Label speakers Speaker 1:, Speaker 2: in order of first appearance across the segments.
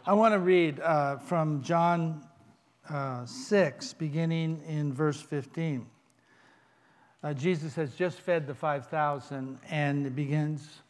Speaker 1: I want to read from John 6, beginning in verse 15. Jesus has just fed the 5,000, and it begins,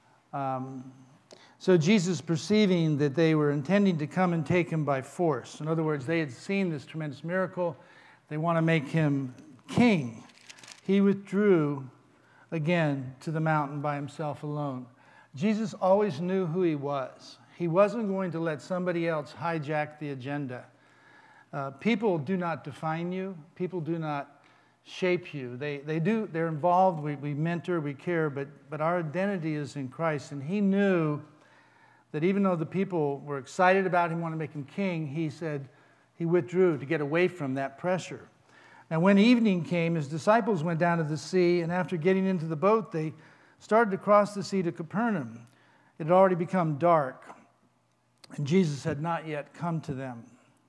Speaker 1: so Jesus, perceiving that they were intending to come and take him by force. In other words, they had seen this tremendous miracle. They want to make him king. He withdrew again to the mountain by himself alone. Jesus always knew who he was. He wasn't going to let somebody else hijack the agenda. People do not define you. People do not shape you. They're involved. We mentor, we care, but our identity is in Christ. And he knew that even though the people were excited about him, wanted to make him king, he said he withdrew to get away from that pressure. Now, when evening came, his disciples went down to the sea, and after getting into the boat, they started to cross the sea to Capernaum. It had already become dark, and Jesus had not yet come to them.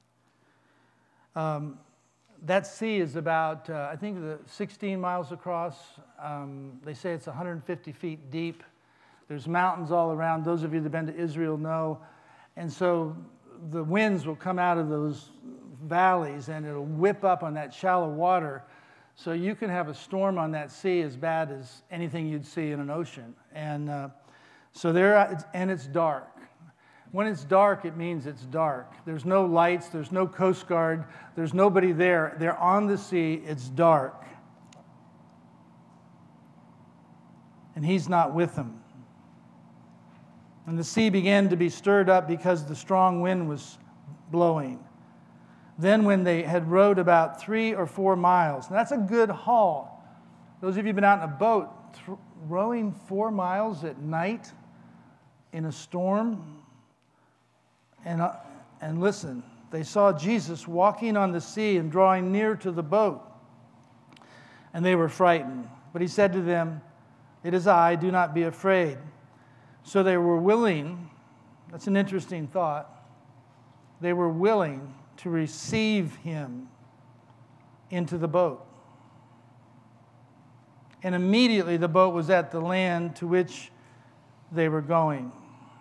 Speaker 1: That sea is about, I think, 16 miles across. They say it's 150 feet deep. There's mountains all around. Those of you that have been to Israel know. And so the winds will come out of those valleys, and it'll whip up on that shallow water. So you can have a storm on that sea as bad as anything you'd see in an ocean. And and it's dark. When it's dark, it means it's dark. There's no lights. There's no Coast Guard. There's nobody there. They're on the sea. It's dark. And he's not with them. And the sea began to be stirred up because the strong wind was blowing. Then when they had rowed about 3 or 4 miles, and that's a good haul. Those of you who've been out in a boat, rowing 4 miles at night in a storm. And listen, they saw Jesus walking on the sea and drawing near to the boat. And they were frightened. But he said to them, "It is I, do not be afraid." So they were willing, that's an interesting thought, they were willing to receive him into the boat. And immediately the boat was at the land to which they were going.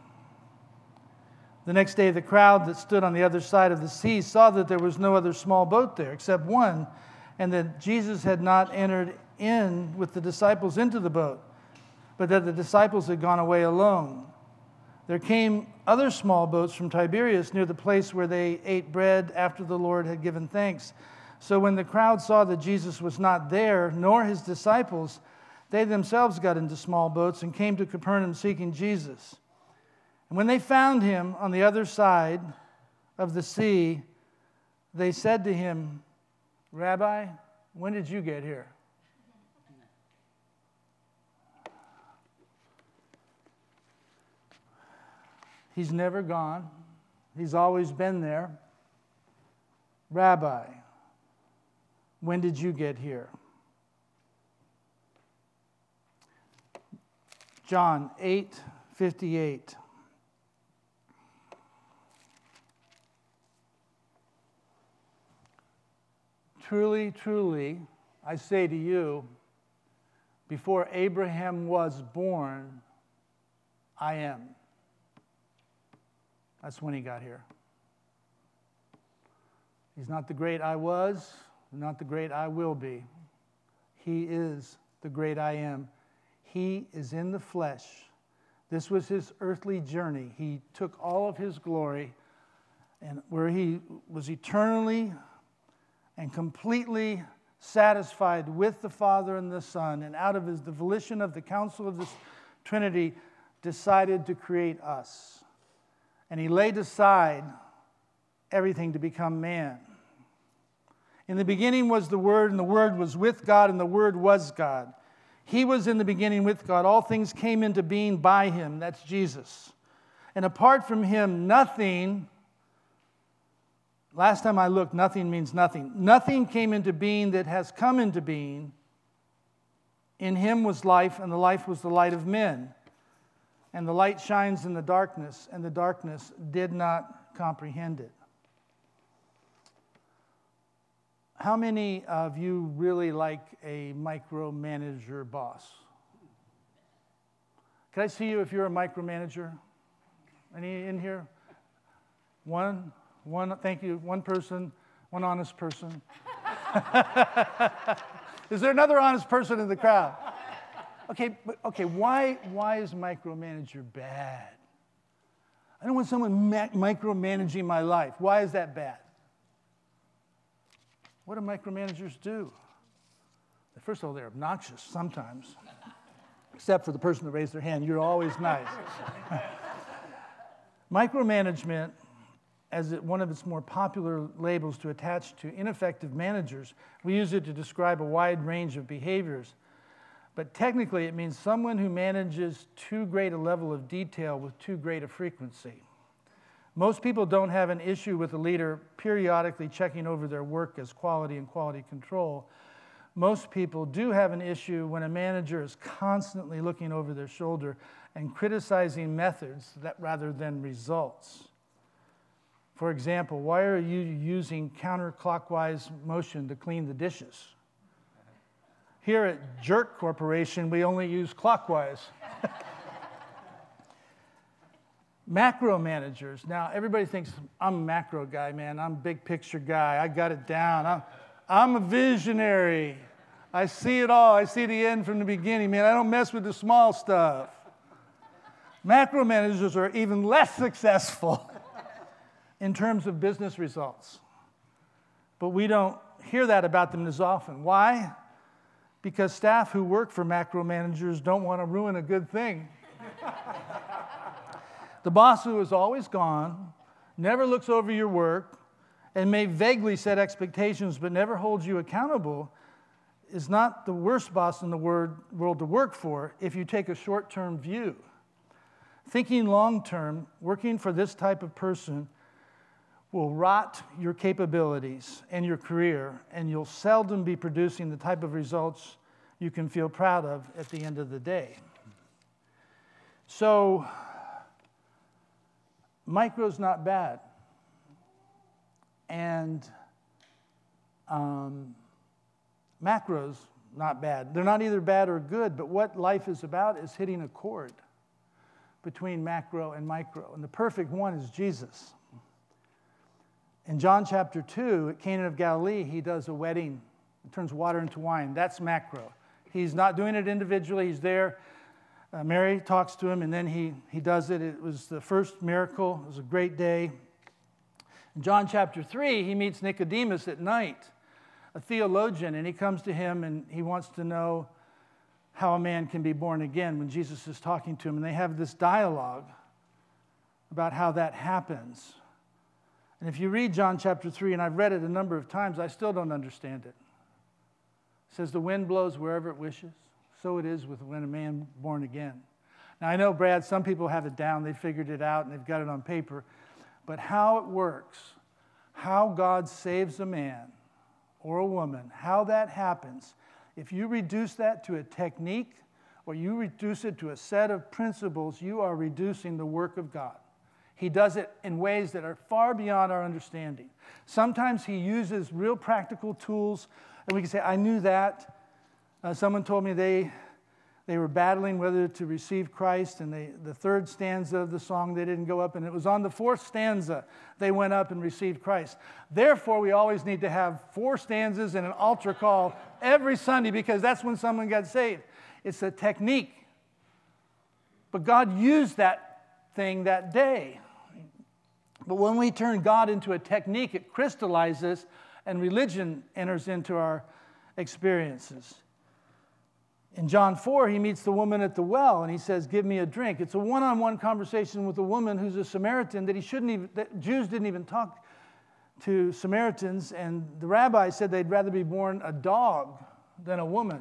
Speaker 1: The next day the crowd that stood on the other side of the sea saw that there was no other small boat there except one, and that Jesus had not entered in with the disciples into the boat, but that the disciples had gone away alone. There came other small boats from Tiberias near the place where they ate bread after the Lord had given thanks. So when the crowd saw that Jesus was not there, nor his disciples, they themselves got into small boats and came to Capernaum seeking Jesus. And when they found him on the other side of the sea, they said to him, "Rabbi, when did you get here?" He's never gone. He's always been there. "Rabbi, when did you get here?" John 8:58. "Truly, truly, I say to you, before Abraham was born, I am." That's when he got here. He's not the great I was, not the great I will be. He is the great I am. He is in the flesh. This was his earthly journey. He took all of his glory, and where he was eternally and completely satisfied with the Father and the Son, and out of the volition of the counsel of the Trinity, decided to create us. And he laid aside everything to become man. In the beginning was the Word, and the Word was with God, and the Word was God. He was in the beginning with God. All things came into being by him. That's Jesus. And apart from him, nothing, last time I looked, nothing means nothing. Nothing came into being that has come into being. In him was life, and the life was the light of men. And the light shines in the darkness, and the darkness did not comprehend it. How many of you really like a micromanager boss? Can I see you if you're a micromanager? Any in here? One, thank you, one person, one honest person. Is there another honest person in the crowd? Okay, why is micromanager bad? I don't want someone micromanaging my life. Why is that bad? What do micromanagers do? First of all, they're obnoxious sometimes, except for the person that raised their hand. You're always nice. Micromanagement, as one of its more popular labels to attach to ineffective managers, we use it to describe a wide range of behaviors. But technically, it means someone who manages too great a level of detail with too great a frequency. Most people don't have an issue with a leader periodically checking over their work as quality and quality control. Most people do have an issue when a manager is constantly looking over their shoulder and criticizing methods rather than results. For example, why are you using counterclockwise motion to clean the dishes? Here at Jerk Corporation, we only use clockwise. Macro managers. Now, everybody thinks I'm a macro guy, man. I'm a big picture guy. I got it down. I'm a visionary. I see it all. I see the end from the beginning, man. I don't mess with the small stuff. Macro managers are even less successful in terms of business results. But we don't hear that about them as often. Why? Because staff who work for macro managers don't want to ruin a good thing. The boss who is always gone, never looks over your work, and may vaguely set expectations but never holds you accountable is not the worst boss in the world to work for if you take a short-term view. Thinking long-term, working for this type of person will rot your capabilities and your career, and you'll seldom be producing the type of results you can feel proud of at the end of the day. So, micro's not bad. And macros, not bad. They're not either bad or good, but what life is about is hitting a chord between macro and micro. And the perfect one is Jesus. In John chapter 2, at Cana of Galilee, he does a wedding, turns water into wine. That's macro. He's not doing it individually. He's there. Mary talks to him, and then he does it. It was the first miracle. It was a great day. In John chapter 3, he meets Nicodemus at night, a theologian, and he comes to him, and he wants to know how a man can be born again when Jesus is talking to him. And they have this dialogue about how that happens. And if you read John chapter 3, and I've read it a number of times, I still don't understand it. It says, the wind blows wherever it wishes. So it is with when a man born again. Now, I know, Brad, some people have it down. They figured it out, and they've got it on paper. But how it works, how God saves a man or a woman, how that happens, if you reduce that to a technique or you reduce it to a set of principles, you are reducing the work of God. He does it in ways that are far beyond our understanding. Sometimes he uses real practical tools, and we can say, I knew that. Someone told me they were battling whether to receive Christ, and the third stanza of the song, they didn't go up, and it was on the fourth stanza they went up and received Christ. Therefore, we always need to have 4 stanzas and an altar call every Sunday, because that's when someone got saved. It's a technique. But God used that thing that day. But when we turn God into a technique, it crystallizes, and religion enters into our experiences. In John 4, he meets the woman at the well, and he says, give me a drink. It's a one-on-one conversation with a woman who's a Samaritan that Jews didn't even talk to Samaritans, and the rabbi said they'd rather be born a dog than a woman.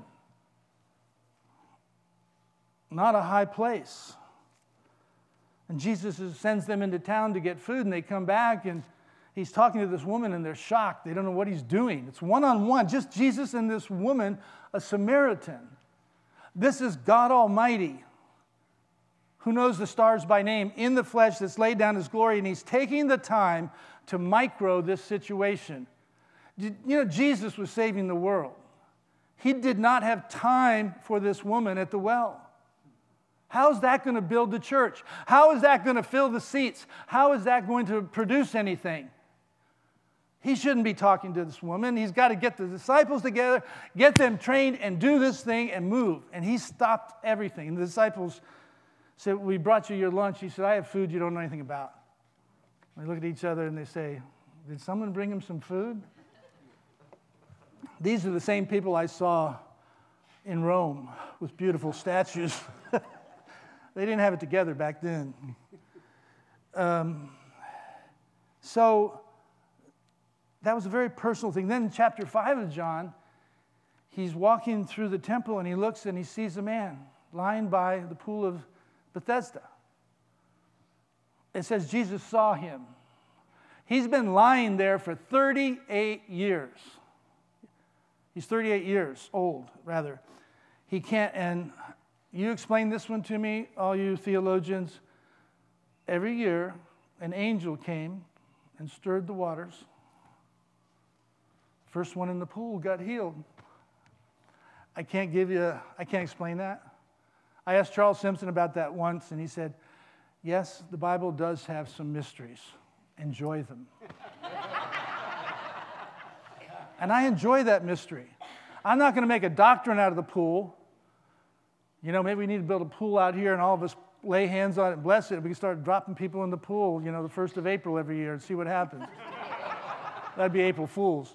Speaker 1: Not a high place. And Jesus sends them into town to get food, and they come back, and he's talking to this woman, and they're shocked. They don't know what he's doing. It's one-on-one, just Jesus and this woman, a Samaritan. This is God Almighty, who knows the stars by name, in the flesh, that's laid down his glory, and he's taking the time to micro this situation. You know, Jesus was saving the world. He did not have time for this woman at the well. How's that going to build the church? How is that going to fill the seats? How is that going to produce anything? He shouldn't be talking to this woman. He's got to get the disciples together, get them trained, and do this thing and move. And he stopped everything. And the disciples said, we brought you your lunch. He said, I have food you don't know anything about. They look at each other and they say, did someone bring him some food? These are the same people I saw in Rome with beautiful statues. They didn't have it together back then. So that was a very personal thing. Then in chapter 5 of John, he's walking through the temple and he looks and he sees a man lying by the pool of Bethesda. It says Jesus saw him. He's been lying there for 38 years. He's 38 years old, rather. He can't, and you explain this one to me, all you theologians. Every year, an angel came and stirred the waters. First one in the pool got healed. I can't explain that. I asked Charles Simpson about that once, and he said, yes, the Bible does have some mysteries. Enjoy them. And I enjoy that mystery. I'm not going to make a doctrine out of the pool. You know, maybe we need to build a pool out here and all of us lay hands on it and bless it. We can start dropping people in the pool, the 1st of April every year and see what happens. That'd be April Fools.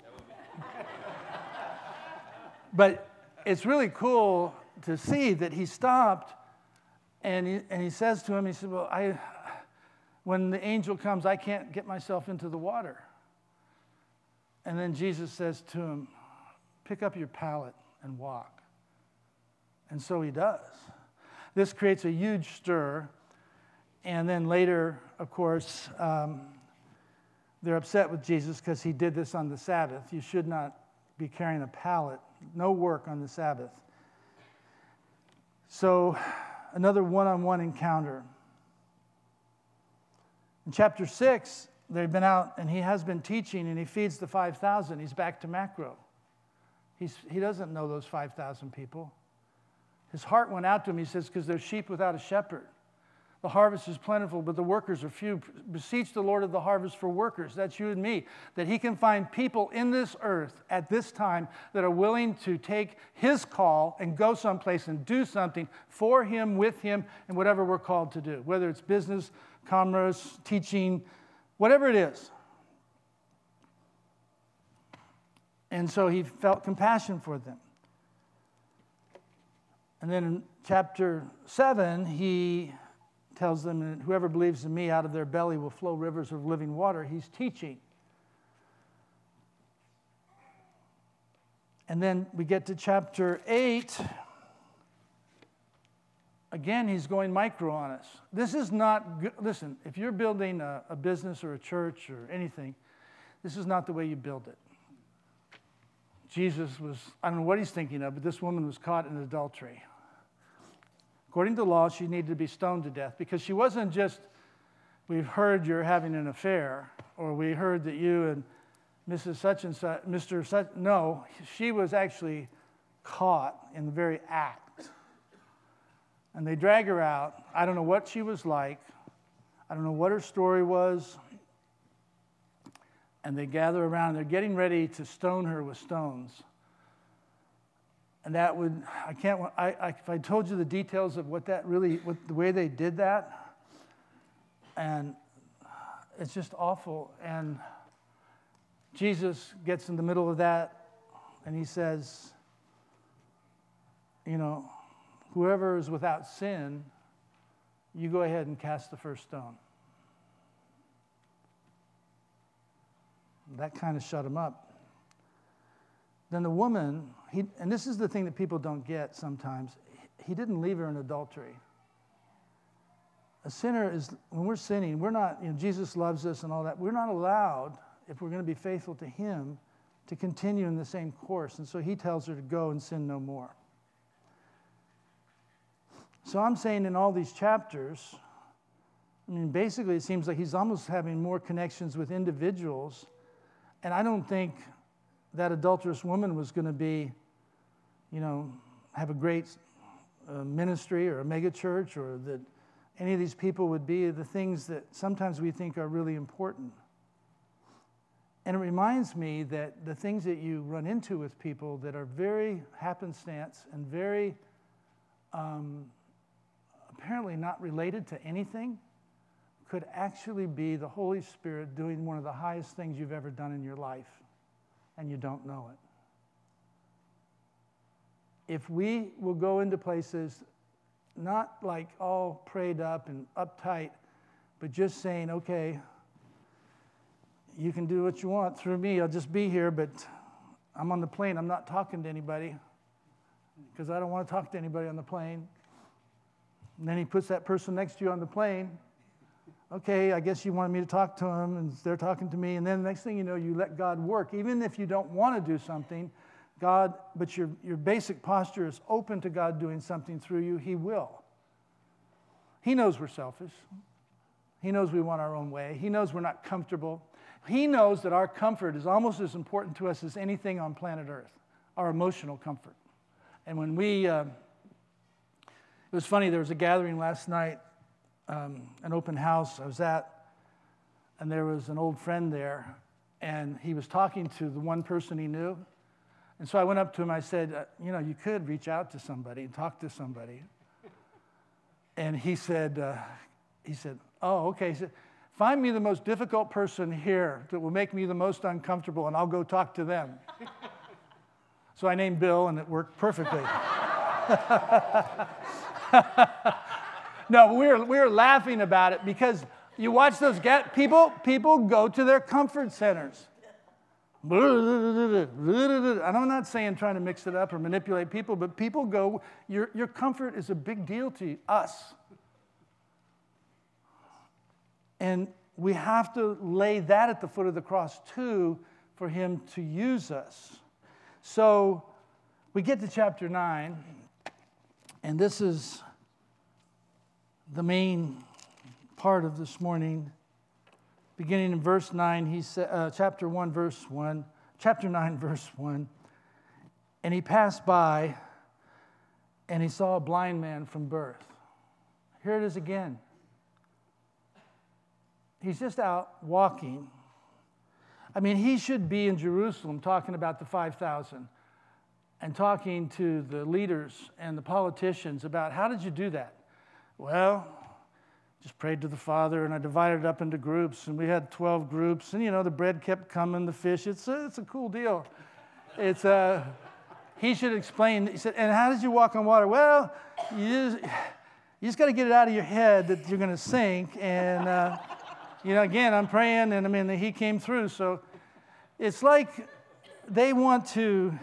Speaker 1: But it's really cool to see that he stopped and he says to him, he said, well, when the angel comes, I can't get myself into the water. And then Jesus says to him, pick up your pallet and walk. And so he does. This creates a huge stir. And then later, of course, they're upset with Jesus because he did this on the Sabbath. You should not be carrying a pallet. No work on the Sabbath. So another one-on-one encounter. In chapter 6, they've been out and he has been teaching and he feeds the 5,000. He's back to macro. He doesn't know those 5,000 people. His heart went out to him, he says, because they're sheep without a shepherd. The harvest is plentiful, but the workers are few. Beseech the Lord of the harvest for workers. That's you and me. That he can find people in this earth at this time that are willing to take his call and go someplace and do something for him, with him, and whatever we're called to do. Whether it's business, commerce, teaching, whatever it is. And so he felt compassion for them. And then in chapter 7, he tells them that whoever believes in me, out of their belly will flow rivers of living water. He's teaching. And then we get to chapter 8. Again, he's going micro on us. This is not good. Listen, if you're building a business or a church or anything, this is not the way you build it. Jesus was, I don't know what he's thinking of, but this woman was caught in adultery. According to law, she needed to be stoned to death because she wasn't just, we've heard you're having an affair, or we heard that you and Mrs. Such and Such, Mr. Such. No, she was actually caught in the very act. And they drag her out. I don't know what she was like. I don't know what her story was. And they gather around. They're getting ready to stone her with stones. And that would, if I told you the details of the way they did that, and it's just awful. And Jesus gets in the middle of that, and he says, whoever is without sin, you go ahead and cast the first stone. That kind of shut him up. Then the woman, and this is the thing that people don't get sometimes, he didn't leave her in adultery. A sinner is, when we're sinning, we're not, Jesus loves us and all that. We're not allowed, if we're going to be faithful to him, to continue in the same course. And so he tells her to go and sin no more. So I'm saying in all these chapters, basically it seems like he's almost having more connections with individuals. And I don't think that adulterous woman was going to be, have a great a ministry or a mega church, or that any of these people would be the things that sometimes we think are really important. And it reminds me that the things that you run into with people that are very happenstance and very apparently not related to anything could actually be the Holy Spirit doing one of the highest things you've ever done in your life, and you don't know it. If we will go into places not like all prayed up and uptight, but just saying, okay, you can do what you want through me, I'll just be here, but I'm on the plane, I'm not talking to anybody, because I don't want to talk to anybody on the plane. And then he puts that person next to you on the plane. Okay, I guess you wanted me to talk to them, and they're talking to me, and then the next thing you know, you let God work. Even if you don't want to do something, but your basic posture is open to God doing something through you, he will. He knows we're selfish. He knows we want our own way. He knows we're not comfortable. He knows that our comfort is almost as important to us as anything on planet Earth, our emotional comfort. And when it was funny, there was a gathering last night, an open house I was at, and there was an old friend there, and he was talking to the one person he knew. And so I went up to him, I said, you could reach out to somebody and talk to somebody. And he said, oh, okay. He said, find me the most difficult person here that will make me the most uncomfortable, and I'll go talk to them. So I named Bill, and it worked perfectly. No, we were laughing about it because you watch those people go to their comfort centers. And I'm not saying trying to mix it up or manipulate people, but people go, your comfort is a big deal to us. And we have to lay that at the foot of the cross too for him to use us. So we get to chapter 9, and this is the main part of this morning. Beginning in verse 9, he said, chapter 9, verse 1. And he passed by, and he saw a blind man from birth. Here it is again. He's just out walking. I mean, he should be in Jerusalem talking about the 5,000 and talking to the leaders and the politicians about, how did you do that? Well, just prayed to the Father, and I divided it up into groups, and we had 12 groups, and the bread kept coming, the fish. It's a cool deal. He should explain. He said, and how did you walk on water? Well, you just got to get it out of your head that you're going to sink, and again, I'm praying, and he came through. So it's like they want to.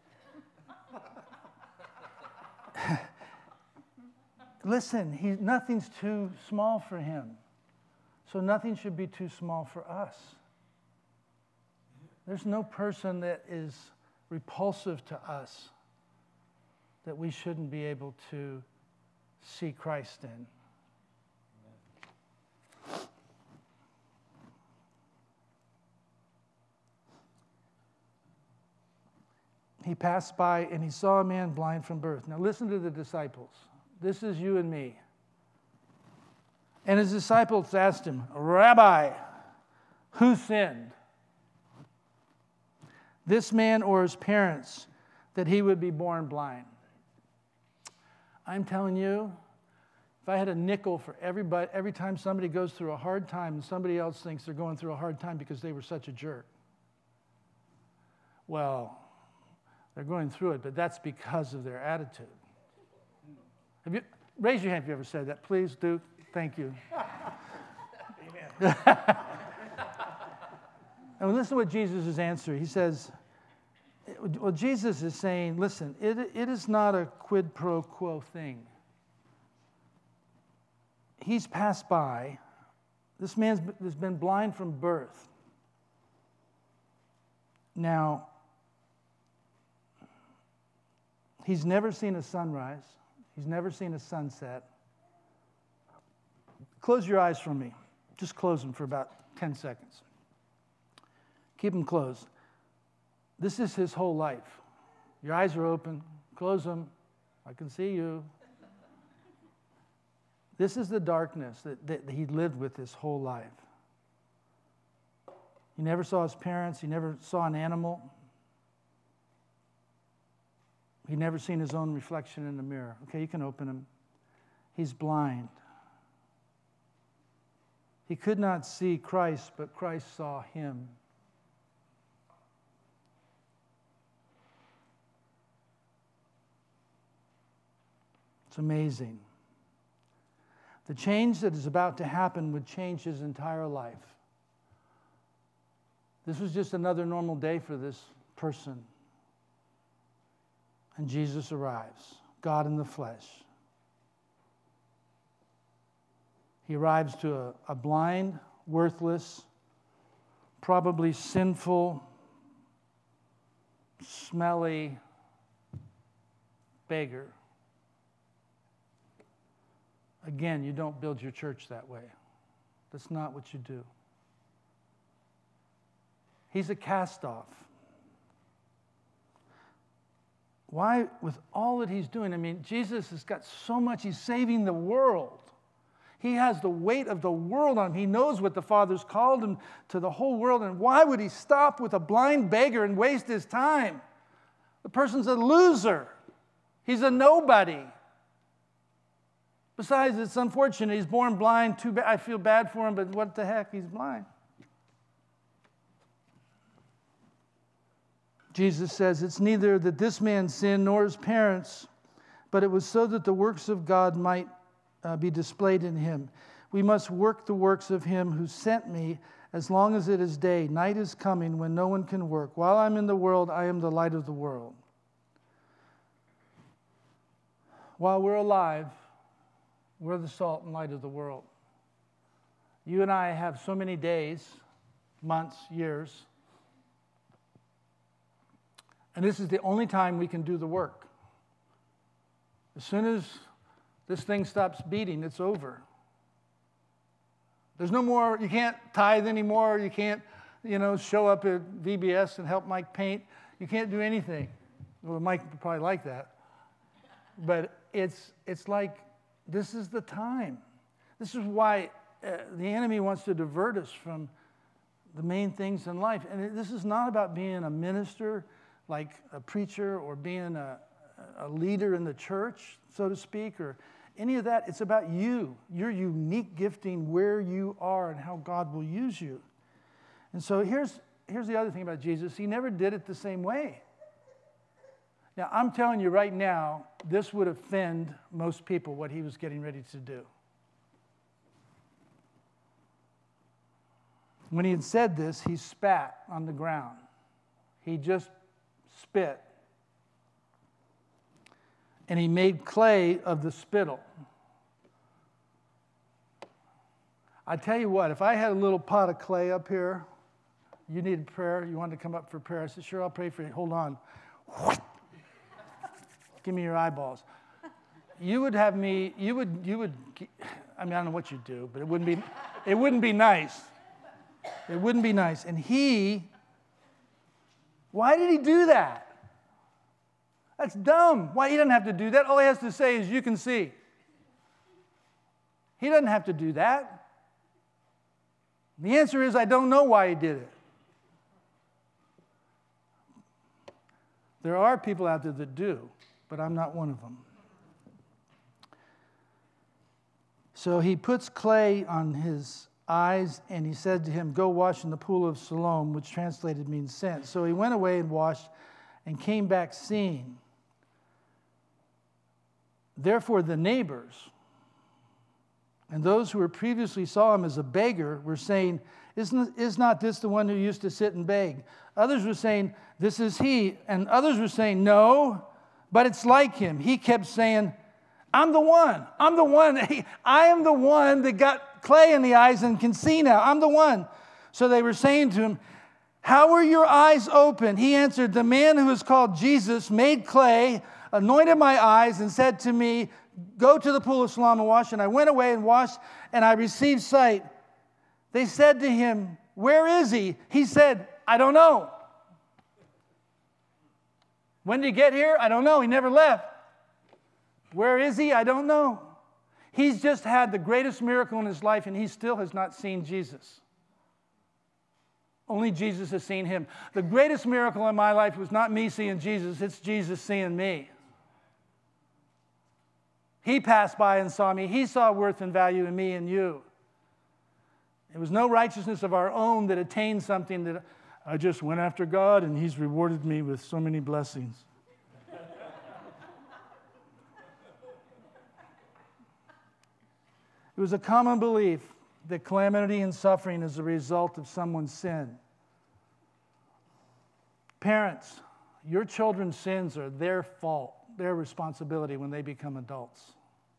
Speaker 1: Listen, nothing's too small for him. So nothing should be too small for us. There's no person that is repulsive to us that we shouldn't be able to see Christ in. He passed by and he saw a man blind from birth. Now listen to the disciples. This is you and me. And his disciples asked him, Rabbi, who sinned? This man or his parents, that he would be born blind? I'm telling you, if I had a nickel for everybody, every time somebody goes through a hard time and somebody else thinks they're going through a hard time because they were such a jerk. Well, they're going through it, but that's because of their attitude. Raise your hand if you ever said that. Please do. Thank you. And listen to what Jesus is answering. He says, well, Jesus is saying, listen, it is not a quid pro quo thing. He's passed by. This man's has been blind from birth. Now, he's never seen a sunrise. He's never seen a sunset. Close your eyes for me. Just close them for about 10 seconds. Keep them closed. This is his whole life. Your eyes are open. Close them. I can see you. This is the darkness that he lived with his whole life. He never saw his parents. He never saw an animal. He'd never seen his own reflection in the mirror. Okay, you can open him. He's blind. He could not see Christ, but Christ saw him. It's amazing. The change that is about to happen would change his entire life. This was just another normal day for this person. And Jesus arrives, God in the flesh. He arrives to a blind, worthless, probably sinful, smelly beggar. Again, you don't build your church that way. That's not what you do. He's a cast-off. Why, with all that he's doing, I mean, Jesus has got so much, he's saving the world. He has the weight of the world on him. He knows what the Father's called him to the whole world. And why would he stop with a blind beggar and waste his time? The person's a loser. He's a nobody. Besides, it's unfortunate. He's born blind. Too bad. I feel bad for him, but what the heck? He's blind. Jesus says, it's neither that this man sinned nor his parents, but it was so that the works of God might be displayed in him. We must work the works of him who sent me as long as it is day. Night is coming when no one can work. While I'm in the world, I am the light of the world. While we're alive, we're the salt and light of the world. You and I have so many days, months, years, and this is the only time we can do the work. As soon as this thing stops beating, it's over. There's no more, you can't tithe anymore, you can't, show up at VBS and help Mike paint. You can't do anything. Well, Mike would probably like that. But it's like, this is the time. This is why the enemy wants to divert us from the main things in life. And this is not about being a minister, like a preacher, or being a leader in the church, so to speak, or any of that. It's about you, your unique gifting, where you are and how God will use you. And so here's the other thing about Jesus. He never did it the same way. Now, I'm telling you right now, this would offend most people, what he was getting ready to do. When he had said this, he spat on the ground. He just spit. And he made clay of the spittle. I tell you what, if I had a little pot of clay up here, you needed prayer, you wanted to come up for prayer. I said, sure, I'll pray for you. Hold on. Give me your eyeballs. You would have me, I mean, I don't know what you'd do, but it wouldn't be nice. It wouldn't be nice. And why did he do that? That's dumb. Why? He doesn't have to do that. All he has to say is, you can see. He doesn't have to do that. The answer is, I don't know why he did it. There are people out there that do, but I'm not one of them. So he puts clay on his eyes, and he said to him, go wash in the pool of Siloam, which translated means sent. So he went away and washed and came back seeing. Therefore the neighbors and those who were previously saw him as a beggar were saying, is not this the one who used to sit and beg? Others were saying, this is he. And others were saying, no, but it's like him. He kept saying, I'm the one. I'm the one. I am the one that got clay in the eyes and can see now. I'm the one. So they were saying to him, how were your eyes open? He answered, the man who is called Jesus made clay, anointed my eyes, and said to me, go to the pool of Siloam and wash. And I went away and washed, and I received sight. They said to him, where is he? He said, I don't know. When did he get here? I don't know. He never left. Where is he? I don't know. He's just had the greatest miracle in his life, and he still has not seen Jesus. Only Jesus has seen him. The greatest miracle in my life was not me seeing Jesus, it's Jesus seeing me. He passed by and saw me. He saw worth and value in me and you. It was no righteousness of our own that attained something that I just went after God and he's rewarded me with so many blessings. It was a common belief that calamity and suffering is a result of someone's sin. Parents, your children's sins are their fault, their responsibility when they become adults.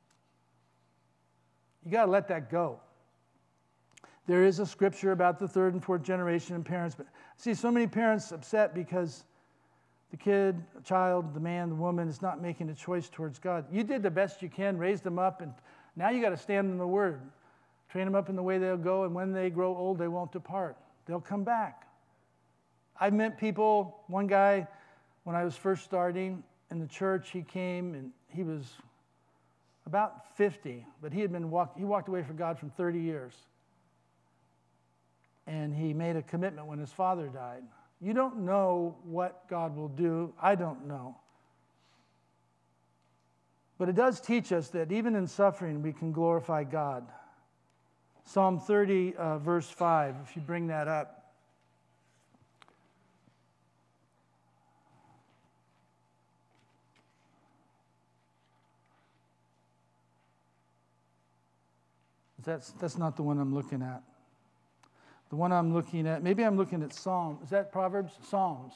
Speaker 1: You got to let that go. There is a scripture about the third and fourth generation and parents, but I see so many parents upset because the kid, the child, the man, the woman is not making a choice towards God. You did the best you can, raised them up, and now you got to stand in the Word. Train them up in the way they'll go, and when they grow old, they won't depart. They'll come back. I've met people, one guy, when I was first starting in the church, he came and he was about 50, but he walked away from God from 30 years. And he made a commitment when his father died. You don't know what God will do. I don't know. But it does teach us that even in suffering, we can glorify God. Psalm 30, verse 5, if you bring that up. That's not the one I'm looking at. The one I'm looking at, maybe I'm looking at Psalms. Is that Proverbs? Psalms.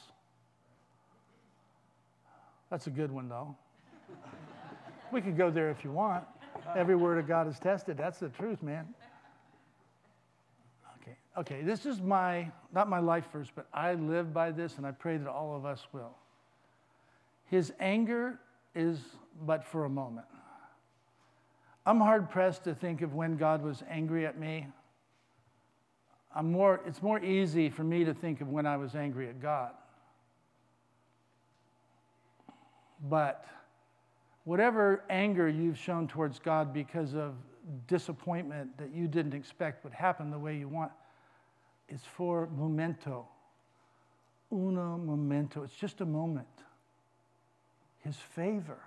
Speaker 1: That's a good one, though. We could go there if you want. Every word of God is tested. That's the truth, man. Okay, this is not my life verse, but I live by this, and I pray that all of us will. His anger is but for a moment. I'm hard-pressed to think of when God was angry at me. It's more easy for me to think of when I was angry at God. But whatever anger you've shown towards God because of disappointment that you didn't expect would happen the way you want, is for momento. Uno momento. It's just a moment. His favor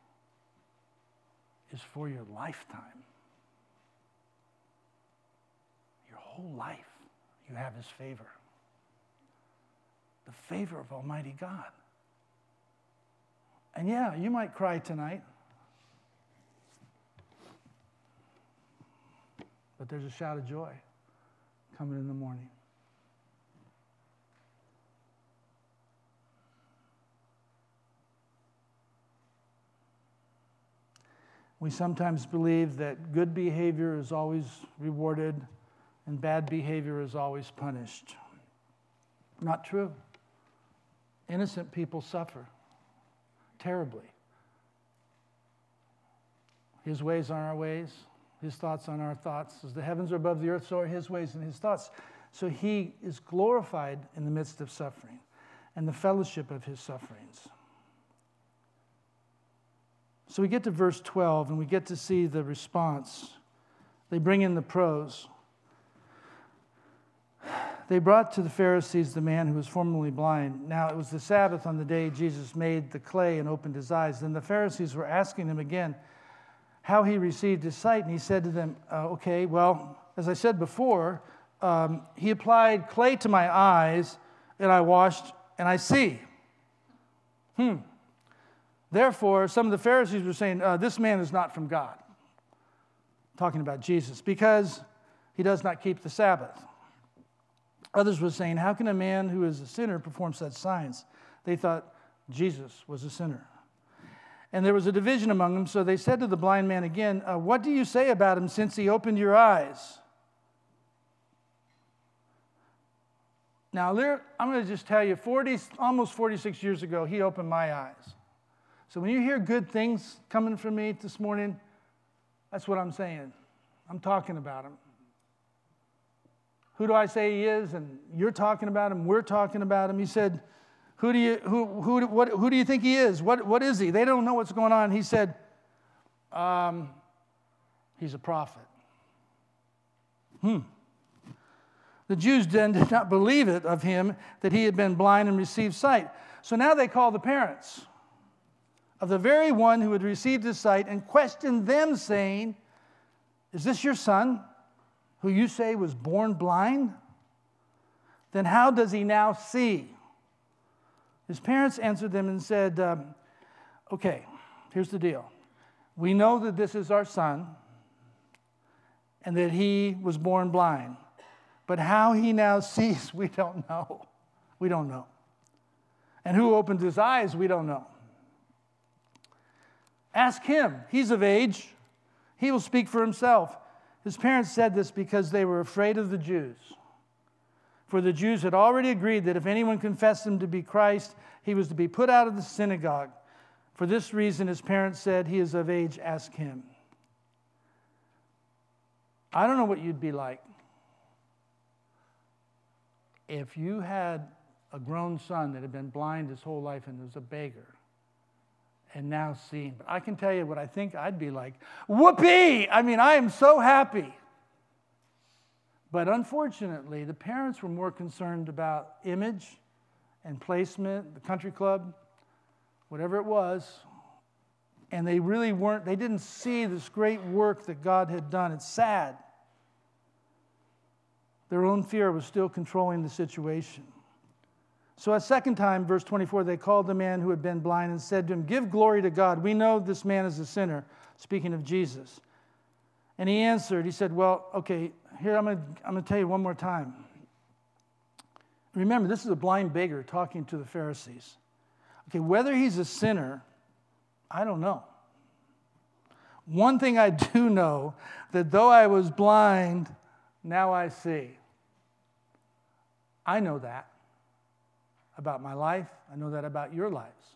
Speaker 1: is for your lifetime. Your whole life, you have his favor. The favor of Almighty God. And yeah, you might cry tonight. But there's a shout of joy coming in the morning. We sometimes believe that good behavior is always rewarded and bad behavior is always punished. Not true. Innocent people suffer terribly. His ways aren't our ways. His thoughts aren't our thoughts. As the heavens are above the earth, so are his ways and his thoughts. So he is glorified in the midst of suffering and the fellowship of his sufferings. So we get to verse 12 and we get to see the response. They bring in the prose. They brought to the Pharisees the man who was formerly blind. Now it was the Sabbath on the day Jesus made the clay and opened his eyes. Then the Pharisees were asking him again how he received his sight. And he said to them, okay, well, as I said before, he applied clay to my eyes and I washed and I see. Therefore, some of the Pharisees were saying, this man is not from God. Talking about Jesus, because he does not keep the Sabbath. Others were saying, how can a man who is a sinner perform such signs? They thought Jesus was a sinner. And there was a division among them, so they said to the blind man again, what do you say about him since he opened your eyes? Now, I'm going to just tell you, almost 46 years ago, he opened my eyes. So when you hear good things coming from me this morning, that's what I'm saying. I'm talking about him. Who do I say he is? And you're talking about him. We're talking about him. He said, who do you think he is? What is he? They don't know what's going on. He said, He's a prophet. The Jews then did not believe it of him that he had been blind and received sight. So now they call the parents of the very one who had received his sight and questioned them, saying, "Is this your son, who you say was born blind? Then how does he now see?" His parents answered them and said, okay, here's the deal. We know that this is our son and that he was born blind. But how he now sees, we don't know. We don't know. And who opened his eyes, we don't know. Ask him. He's of age. He will speak for himself. His parents said this because they were afraid of the Jews. For the Jews had already agreed that if anyone confessed him to be Christ, he was to be put out of the synagogue. For this reason, his parents said, "He is of age, ask him." I don't know what you'd be like if you had a grown son that had been blind his whole life and was a beggar and now seeing. But I can tell you what I think I'd be like. Whoopee! I mean, I am so happy. But unfortunately, the parents were more concerned about image and placement, the country club, whatever it was. And they really weren't, they didn't see this great work that God had done. It's sad. Their own fear was still controlling the situation. So a second time, verse 24, they called the man who had been blind and said to him, "Give glory to God. We know this man is a sinner," speaking of Jesus. And he answered, he said, "Well, okay, here I'm going to tell you one more time. Remember, this is a blind beggar talking to the Pharisees. Okay, whether he's a sinner, I don't know. One thing I do know, that though I was blind, now I see." I know that about my life. I know that about your lives.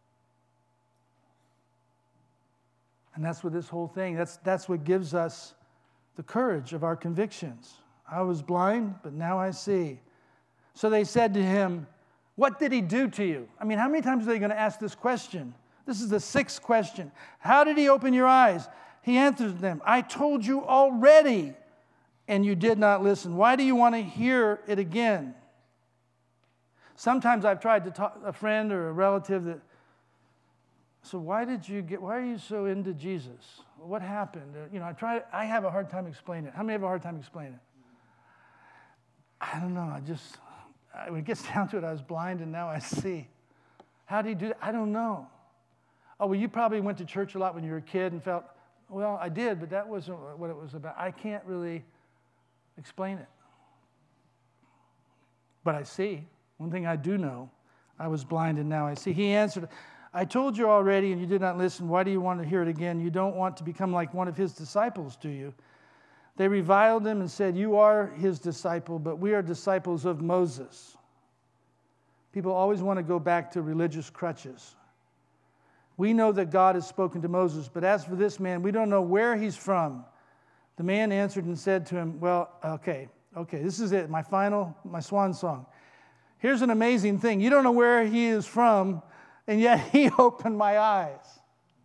Speaker 1: And that's what this whole thing, that's what gives us the courage of our convictions. I was blind, but now I see. So they said to him, "What did he do to you?" I mean, how many times are they going to ask this question? This is the sixth question. "How did he open your eyes?" He answered them, "I told you already, and you did not listen. Why do you want to hear it again?" Sometimes I've tried to talk to a friend or a relative that, "So why are you so into Jesus? What happened?" You know, I have a hard time explaining it. How many have a hard time explaining it? I don't know. When it gets down to it, I was blind and now I see. How did he do that? I don't know. "Oh, well, you probably went to church a lot when you were a kid and felt," well, I did, but that wasn't what it was about. I can't really explain it. But I see. One thing I do know, I was blind and now I see. He answered, "I told you already and you did not listen. Why do you want to hear it again? You don't want to become like one of his disciples, do you?" They reviled him and said, "You are his disciple, but we are disciples of Moses." People always want to go back to religious crutches. "We know that God has spoken to Moses, but as for this man, we don't know where he's from." The man answered and said to him, "Well, okay, this is it, my swan song. Here's an amazing thing. You don't know where he is from, and yet he opened my eyes."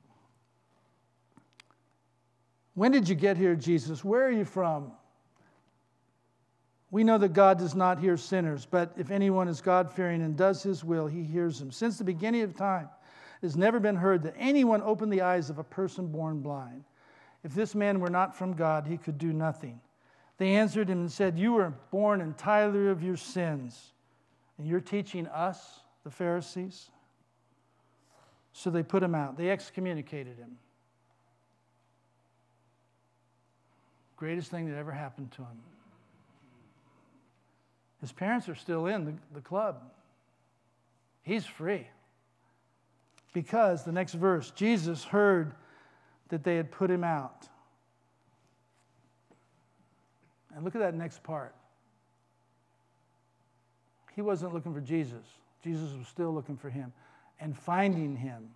Speaker 1: "When did you get here, Jesus? Where are you from?" "We know that God does not hear sinners, but if anyone is God-fearing and does his will, he hears him. Since the beginning of time, it has never been heard that anyone opened the eyes of a person born blind. If this man were not from God, he could do nothing." They answered him and said, "You were born entirely of your sins, and you're teaching us, the Pharisees?" So they put him out. They excommunicated him. Greatest thing that ever happened to him. His parents are still in the club. He's free. Because, the next verse, Jesus heard that they had put him out. And look at that next part. He wasn't looking for Jesus. Jesus was still looking for him and finding him.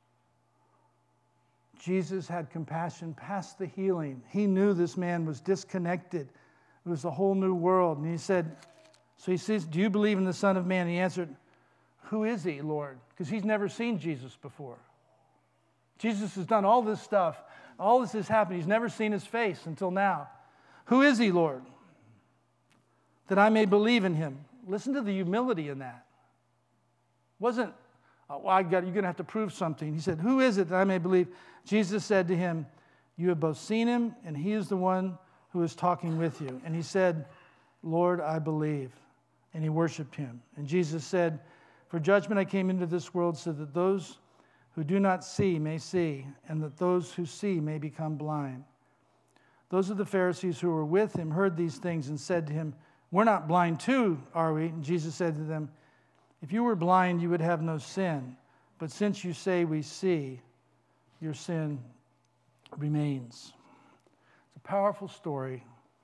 Speaker 1: Jesus had compassion past the healing. He knew this man was disconnected. It was a whole new world. And he said, so he says, "Do you believe in the Son of Man?" He answered, "Who is he, Lord?" Because he's never seen Jesus before. Jesus has done all this stuff, All this has happened. He's never seen his face until now. Who is he, Lord? That I may believe in him. Listen to the humility in that. Wasn't, oh, well, you're going to have to prove something. He said, who is it that I may believe? Jesus said to him, you have both seen him, and he is the one who is talking with you. And he said, Lord, I believe. And he worshiped him. And Jesus said, for judgment I came into this world so that those who do not see may see, and that those who see may become blind. Those of the Pharisees who were with him heard these things and said to him, we're not blind too, are we? And Jesus said to them, if you were blind, you would have no sin. But since you say we see, your sin remains. It's a powerful story.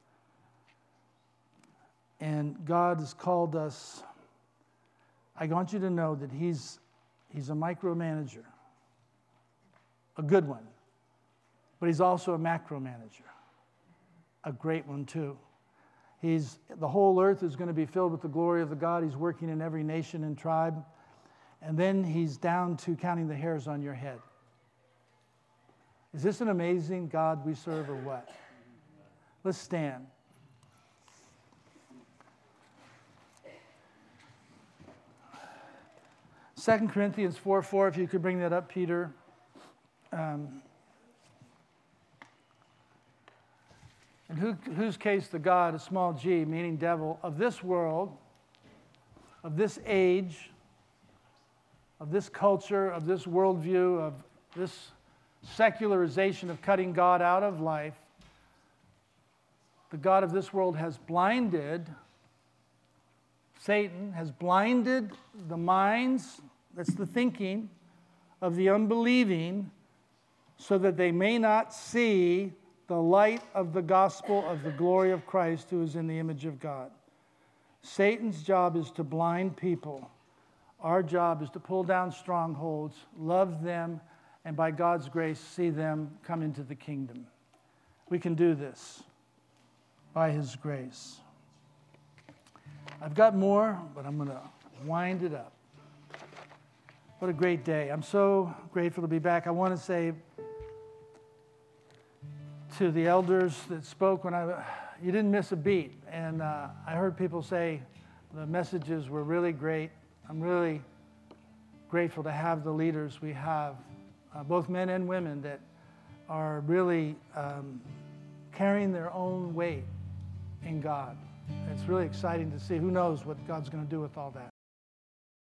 Speaker 1: And God has called us. I want you to know that He's a micromanager, a good one. But He's also a macromanager, a great one too. The whole earth is going to be filled with the glory of the God. He's working in every nation and tribe. And then He's down to counting the hairs on your head. Is this an amazing God we serve or what? Let's stand. Second Corinthians 4:4, if you could bring that up, Peter. In whose case the God, a small g, meaning devil, of this world, of this age, of this culture, of this worldview, of this secularization of cutting God out of life, the God of this world has blinded, Satan has blinded the minds, that's the thinking, of the unbelieving, so that they may not see the light of the gospel of the glory of Christ, who is in the image of God. Satan's job is to blind people. Our job is to pull down strongholds, love them, and by God's grace, see them come into the kingdom. We can do this by His grace. I've got more, but I'm going to wind it up. What a great day. I'm so grateful to be back. I want to say to the elders that spoke you didn't miss a beat. And I heard people say the messages were really great. I'm really grateful to have the leaders we have, both men and women, that are really carrying their own weight in God. It's really exciting to see. Who knows what God's going to do with all that.